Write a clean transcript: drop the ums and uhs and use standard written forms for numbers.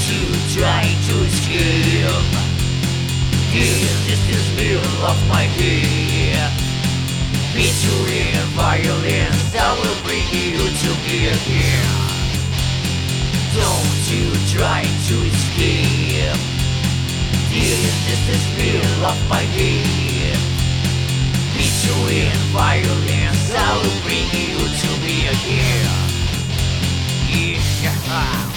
you try to escape. This is middle of my head. Misery and violence, I will bring you to me again. Don't you try to escape. This is middle of my head. Misery and violence, I will bring you to me again. Yeah.